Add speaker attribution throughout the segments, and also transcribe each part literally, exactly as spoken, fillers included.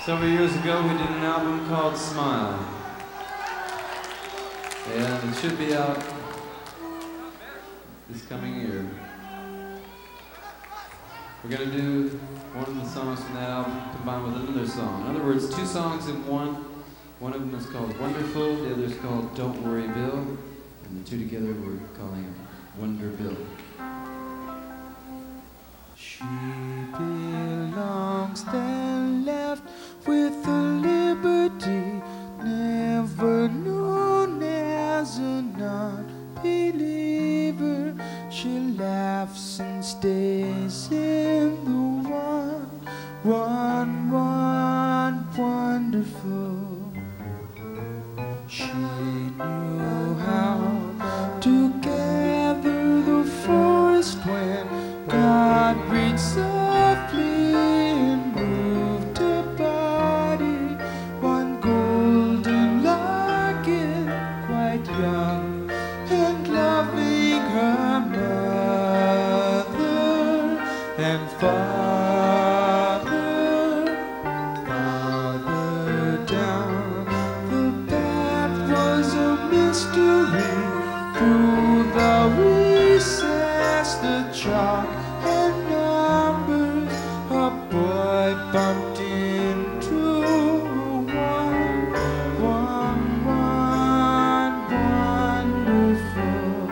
Speaker 1: Several years ago, we did an album called Smile. And it should be out this coming year. We're going to do one of the songs from that album combined with another song. In other words, two songs in one. One of them is called Wonderful, the other is called Don't Worry Bill. And the two together we're calling it Wonder Bill.
Speaker 2: She belongs then left with a liberty never known as a non-believer. She laughs and stays in the one, one, one, wonderful. She knew how to gather the forest when God breathed softly and moved her body. One golden larkin, quite young and loving her mother and father, father down. The path was a mystery through the recess, the chalk and numbers. A boy bumped into one, one, one, wonderful.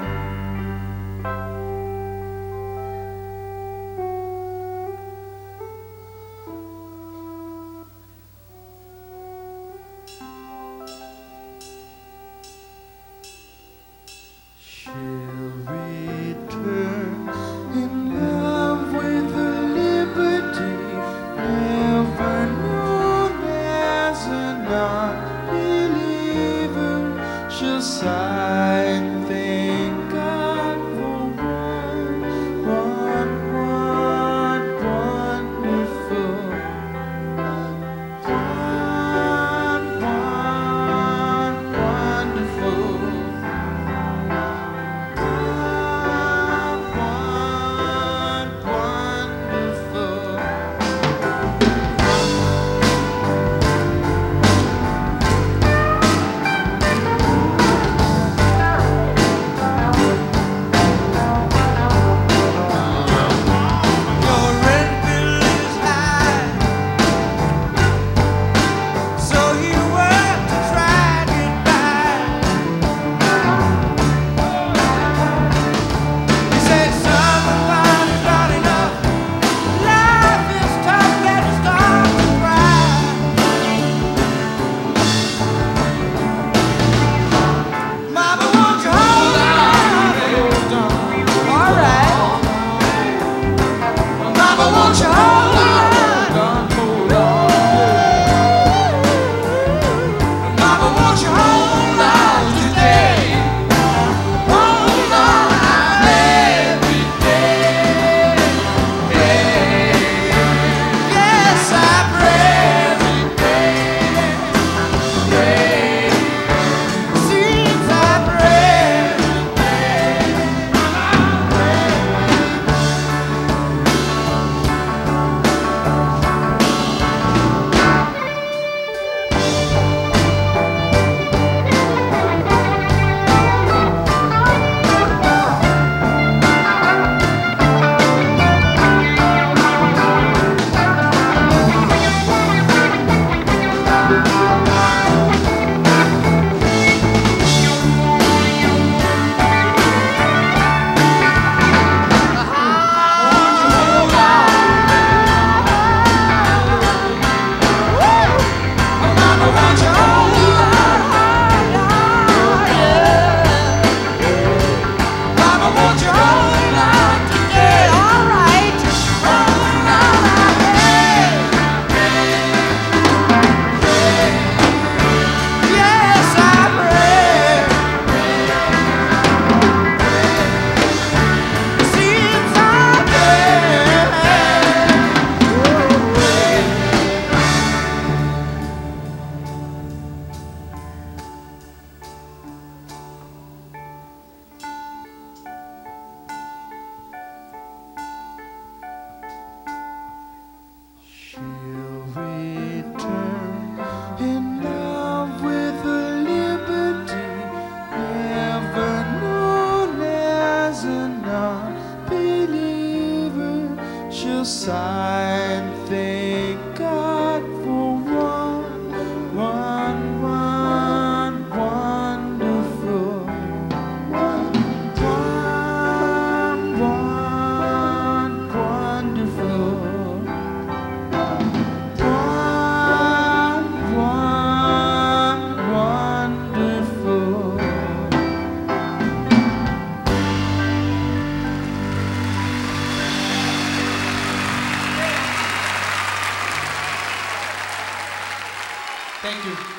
Speaker 2: thank God for one, one, one wonderful, one, one, one wonderful, one, one wonderful. Thank you.